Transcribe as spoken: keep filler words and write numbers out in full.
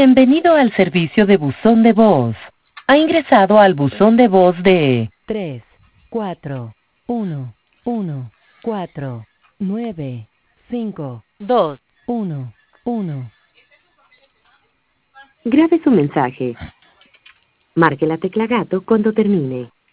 Bienvenido al servicio de buzón de voz. Ha ingresado al buzón de voz de tres, cuatro, uno, uno, cuatro, nueve, cinco, dos, uno, uno. Grabe su mensaje. Marque la tecla gato cuando termine.